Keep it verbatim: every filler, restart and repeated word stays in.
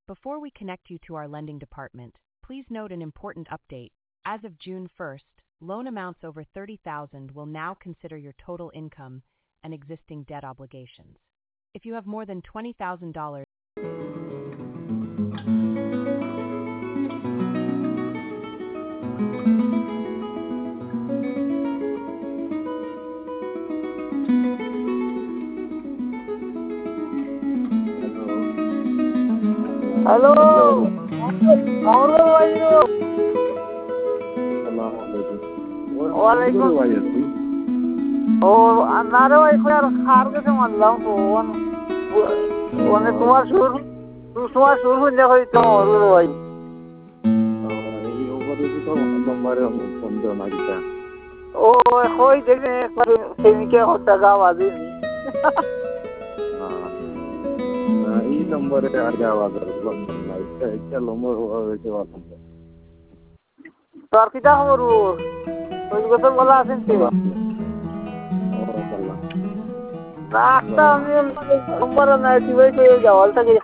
Before we connect you to our lending department, please note an important update. As of June first, loan amounts over thirty thousand dollars will now consider your total income and existing debt obligations. If you have more than twenty thousand dollars, hello और भाई वालेकुम और अंधारे भाई को यार खार के समझ लाऊं तो वन वन तुम्हारा शुरू तुम्हारा शुरू हो जाए तो और भाई ये ऊपर से तो हमारे फोन पे ना किया ओ कोई देखे पर सेमी के होता का वादी हां ये नंबर है यार क्या बात है इसका इसका नंबर हुआ वैसे बात है तो और कितना हो रो तो ये तो बोला आसन से रास्ता में नंबर ना थी वही तो जावल था कि